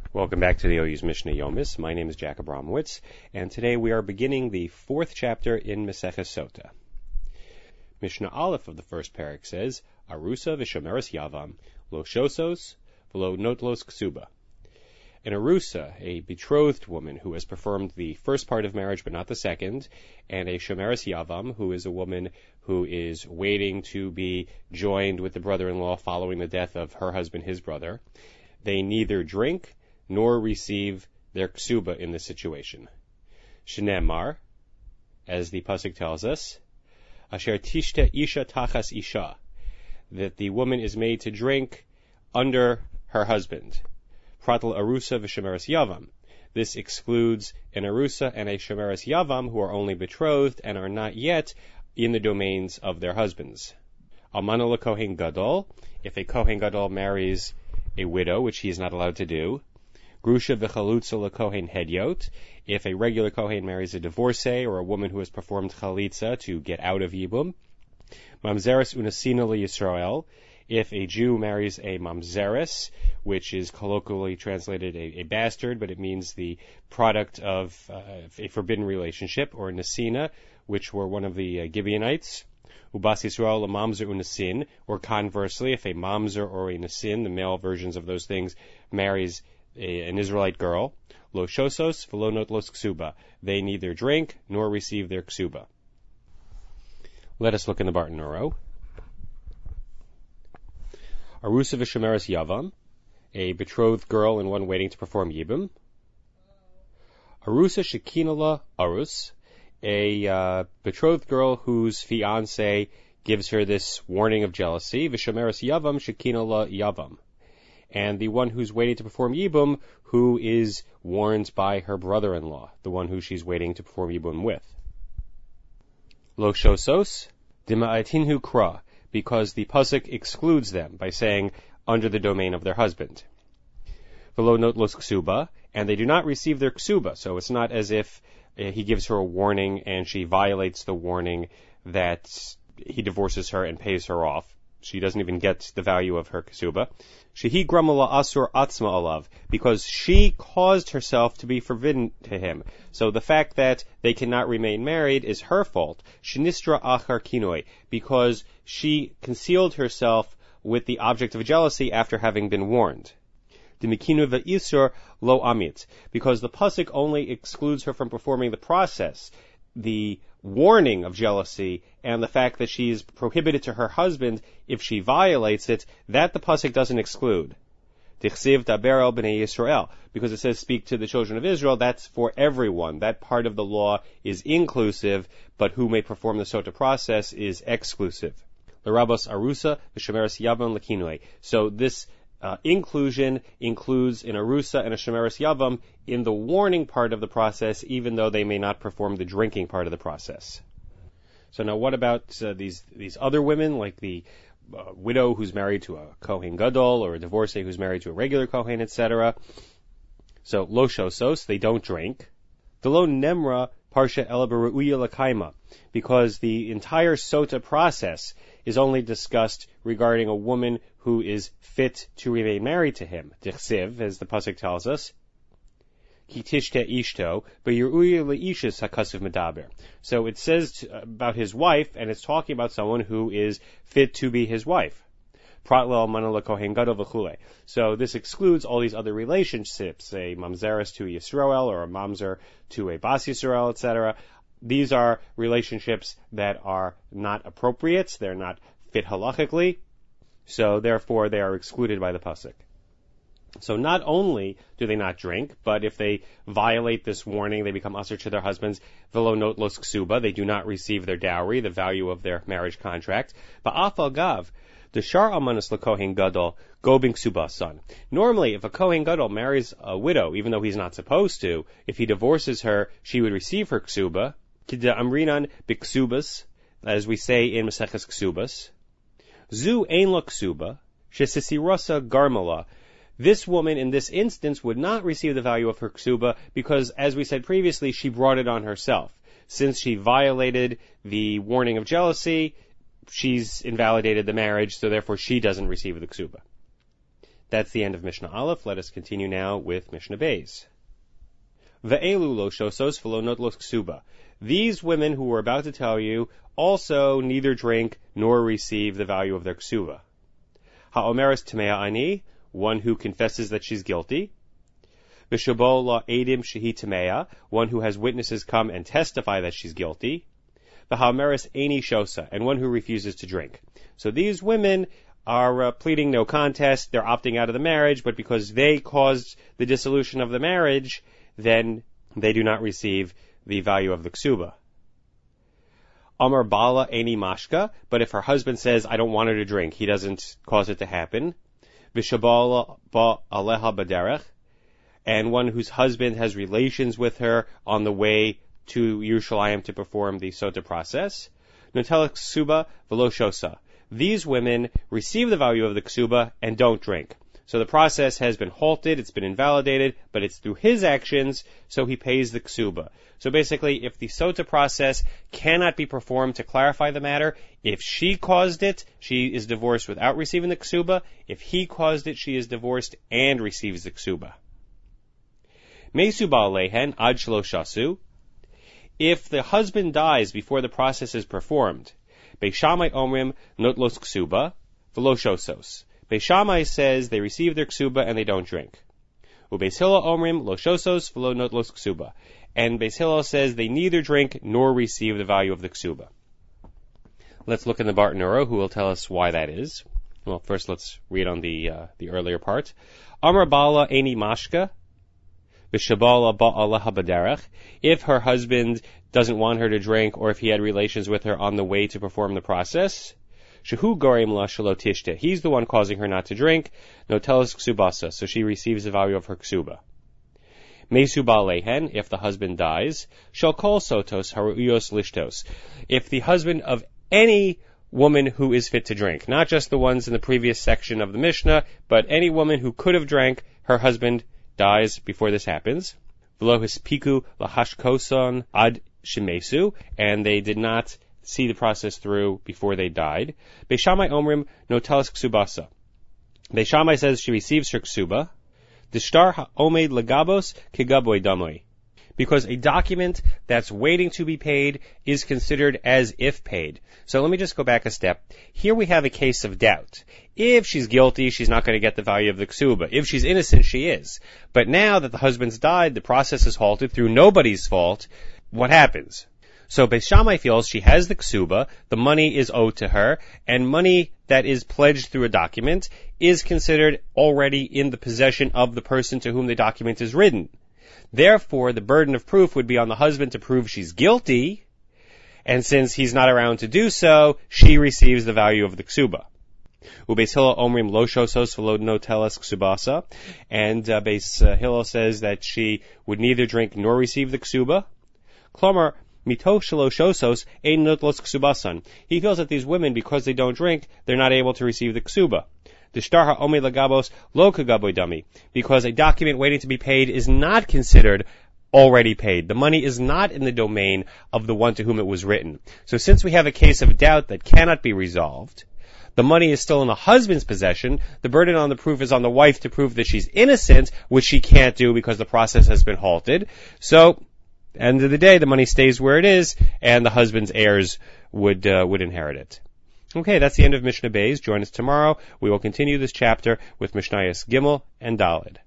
Welcome back to the OU's Mishnah Yomis. My name is Jack Abramowitz, and today we are beginning the fourth chapter in Maseches Sota. Mishnah Aleph of the first parak says, Arusa v'shomeres yavam, lo shosos v'lo notlos ksuba. An Arusa, a betrothed woman who has performed the first part of marriage but not the second, and a shomeres yavam, who is a woman who is waiting to be joined with the brother-in-law following the death of her husband, his brother, they neither drink nor receive their ksuba in this situation. Shneimar, as the pasuk tells us, asher tishta isha tachas isha, that the woman is made to drink under her husband. Pratal arusa v'shomeres yavam. This excludes an arusa and a shomeres yavam who are only betrothed and are not yet in the domains of their husbands. Almana lekohen gadol, if a kohen gadol marries a widow, which he is not allowed to do. Grusha v'chalutza lekohen hedyot, if a regular kohen marries a divorcee or a woman who has performed chalitza to get out of yibum. Mamzeres unasina leYisrael, if a Jew marries a mamzeres, which is colloquially translated a bastard, but it means the product of a forbidden relationship, or nasina, which were one of the Gibeonites. Ubas Yisrael mamzer unasin, or conversely, if a mamzer or a nasin, the male versions of those things, marries an Israelite girl, lo shosos v'lo notlos ksuba, they neither drink nor receive their ksuba. Let us look in the Barton Oro. Arusa v'shomeres yavam, a betrothed girl and one waiting to perform yibum. Arusa shekinala arus, a betrothed girl whose fiancé gives her this warning of jealousy. V'shomeres yavam shekinala yavam, and the one who's waiting to perform yibum, who is warned by her brother-in-law, the one who she's waiting to perform yibum with. Lo shosos dima'atinhu kra, because the pasuk excludes them by saying under the domain of their husband. V'lo notlos ksuba, and they do not receive their ksuba, so it's not as if he gives her a warning and she violates the warning that he divorces her and pays her off. She doesn't even get the value of her ksuba. Shehi gramala asur atzma alav, because she caused herself to be forbidden to him. So the fact that they cannot remain married is her fault. Shinistra achar kinoi, because she concealed herself with the object of jealousy after having been warned. Dimikinu v'isur lo amit, because the pasuk only excludes her from performing the process, the warning of jealousy, and the fact that she is prohibited to her husband if she violates it, that the pasuk doesn't exclude. Tichsiv daber el bnei Yisrael, because it says speak to the children of Israel, that's for everyone. That part of the law is inclusive, but who may perform the sota process is exclusive. L'rabos arusa v'shomeres yavam lekinoi. So this inclusion includes an arusa and a shomeres yavam in the warning part of the process, even though they may not perform the drinking part of the process. So now what about these other women, like the widow who's married to a kohen gadol, or a divorcee who's married to a regular kohen, etc.? So lo shosos, they don't drink. V'lo nemra parsha ela beru'uya lakaima, because the entire sota process is only discussed regarding a woman who is fit to remain married to him. Tichsiv, as the pasuk tells us, ki tishte ishto, beru'uya leishis hakasiv medaber. So it says about his wife, and it's talking about someone who is fit to be his wife. Pratlel manala kohen gadol v'chule. So this excludes all these other relationships, a mamzeres to Yisrael, or a mamzer to a bas Yisrael, etc. These are relationships that are not appropriate, they're not fit halachically, so therefore they are excluded by the pasuk. So not only do they not drink, but if they violate this warning, they become asur to their husbands. V'lo notlos ksuba, they do not receive their dowry, the value of their marriage contract. Ba'afal gav, the shar amanas lekohen gadol gobing ksuba son. Normally, if a kohen gadol marries a widow, even though he's not supposed to, if he divorces her, she would receive her ksuba. Kida amrinan biksubas, as we say in Maseches Ksubas. Zu ein lo ksuba, shesisirasa garmala. This woman in this instance would not receive the value of her ksuba because, as we said previously, she brought it on herself. Since she violated the warning of jealousy, she's invalidated the marriage, so therefore she doesn't receive the ksuba. That's the end of Mishnah Aleph. Let us continue now with Mishnah Beis. Ve'elu lo shosos v'lo notlos ksuba. These women who we're about to tell you also neither drink nor receive the value of their ksuba. Ha'omeres tamea ani, one who confesses that she's guilty. V'shabo la edim shehi tamea, one who has witnesses come and testify that she's guilty. V'ha'omeres eini shosa, and one who refuses to drink. So these women are pleading no contest. They're opting out of the marriage, but because they caused the dissolution of the marriage, then they do not receive the value of the ksuba. Amar bala eini mashka, but if her husband says, I don't want her to drink, he doesn't cause it to happen. V'shabala ba aleha baderech, and one whose husband has relations with her on the way to Yerushalayim to perform the sota process. Notelas ksuba v'lo shosa. These women receive the value of the ksuba and don't drink. So the process has been halted, it's been invalidated, but it's through his actions, so he pays the ksuba. So basically, if the sota process cannot be performed to clarify the matter, if she caused it, she is divorced without receiving the ksuba. If he caused it, she is divorced and receives the ksuba. Mesu ba'alehen ad shelo shasu. If the husband dies before the process is performed, Beis Shammai omrim notlos ksuba v'lo shosos. Beis Shammai says they receive their ksuba and they don't drink. Ubeis Hillel omrim lo shosos v'lo notlos ksuba. And Beis Hillel says they neither drink nor receive the value of the ksuba. Let's look in the Bartanura, who will tell us why that is. Well, first let's read on the earlier part. Amar bala eini mashka v'shabala ba'alaha baderech. If her husband doesn't want her to drink, or if he had relations with her on the way to perform the process, shehu gorim la shelo tishte. He's the one causing her not to drink. Notelas ksubasa, so she receives the value of her ksuba. Mesu ba'alehen, if the husband dies, shall kol sotos haru'iyos lishtos. If the husband of any woman who is fit to drink, not just the ones in the previous section of the Mishnah, but any woman who could have drank, her husband dies before this happens. V'lo hispiku lahashkoson ad shemesu, and they did not see the process through before they died. Beis Shammai omrim notelas ksubasa. Beis Shammai says she receives her ksuba. Dishtar ha'omed legabos kegaboy damoi. Because a document that's waiting to be paid is considered as if paid. So let me just go back a step. Here we have a case of doubt. If she's guilty, she's not going to get the value of the ksuba. If she's innocent, she is. But now that the husband's died, the process is halted through nobody's fault. What happens? So Beis Shammai feels she has the ksuba, the money is owed to her, and money that is pledged through a document is considered already in the possession of the person to whom the document is written. Therefore, the burden of proof would be on the husband to prove she's guilty, and since he's not around to do so, she receives the value of the ksuba. Ubeis Hillel omrim lo shosos v'lo notelas ksubasa, and Beis Hillel says that she would neither drink nor receive the ksuba. Klomer mito shelo shosos ein notlos ksubasan. He feels that these women, because they don't drink, they're not able to receive the ksuba. Because a document waiting to be paid is not considered already paid. The money is not in the domain of the one to whom it was written. So since we have a case of doubt that cannot be resolved, the money is still in the husband's possession, the burden on the proof is on the wife to prove that she's innocent, which she can't do because the process has been halted. So, end of the day, the money stays where it is, and the husband's heirs would inherit it. Okay, that's the end of Mishnah Beis. Join us tomorrow. We will continue this chapter with Mishnayos Gimel and Daled.